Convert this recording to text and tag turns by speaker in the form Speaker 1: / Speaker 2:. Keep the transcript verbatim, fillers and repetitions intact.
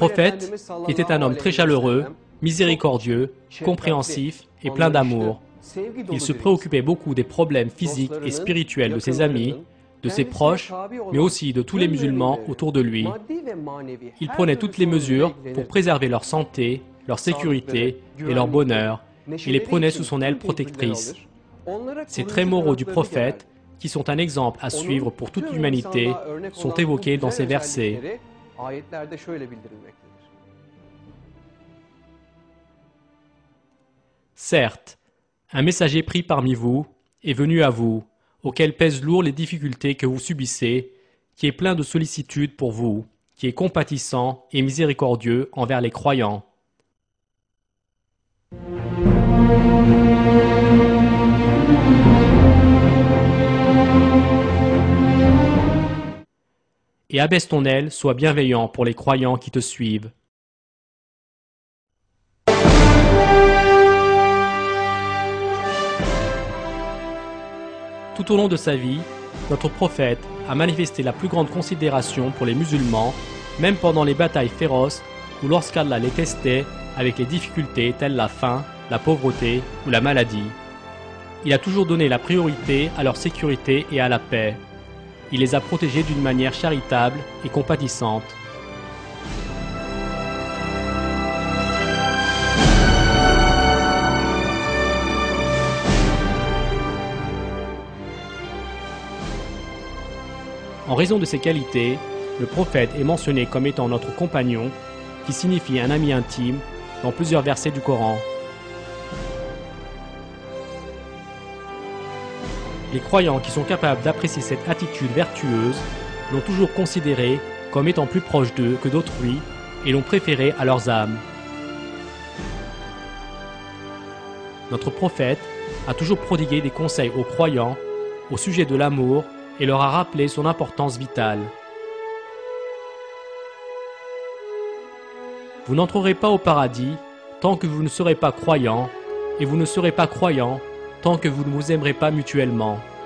Speaker 1: prophète était un homme très chaleureux, miséricordieux, compréhensif et plein d'amour. Il se préoccupait beaucoup des problèmes physiques et spirituels de ses amis, de ses proches, mais aussi de tous les musulmans autour de lui. Il prenait toutes les mesures pour préserver leur santé, leur sécurité et leur bonheur, et les prenait sous son aile protectrice. Ces traits moraux du prophète, qui sont un exemple à suivre pour toute l'humanité, sont évoqués dans ces versets. Certes, un messager pris parmi vous est venu à vous, auquel pèsent lourd les difficultés que vous subissez, qui est plein de sollicitude pour vous, qui est compatissant et miséricordieux envers les croyants. Et abaisse ton aile, sois bienveillant pour les croyants qui te suivent. Tout au long de sa vie, notre prophète a manifesté la plus grande considération pour les musulmans, même pendant les batailles féroces ou lorsqu'Allah les testait avec les difficultés telles la faim, la pauvreté ou la maladie. Il a toujours donné la priorité à leur sécurité et à la paix. Il les a protégés d'une manière charitable et compatissante. En raison de ces qualités, le prophète est mentionné comme étant notre compagnon, qui signifie un ami intime, dans plusieurs versets du Coran. Les croyants qui sont capables d'apprécier cette attitude vertueuse l'ont toujours considéré comme étant plus proche d'eux que d'autrui et l'ont préféré à leurs âmes. Notre prophète a toujours prodigué des conseils aux croyants au sujet de l'amour et leur a rappelé son importance vitale. Vous n'entrerez pas au paradis tant que vous ne serez pas croyants, et vous ne serez pas croyants tant que vous ne vous aimerez pas mutuellement.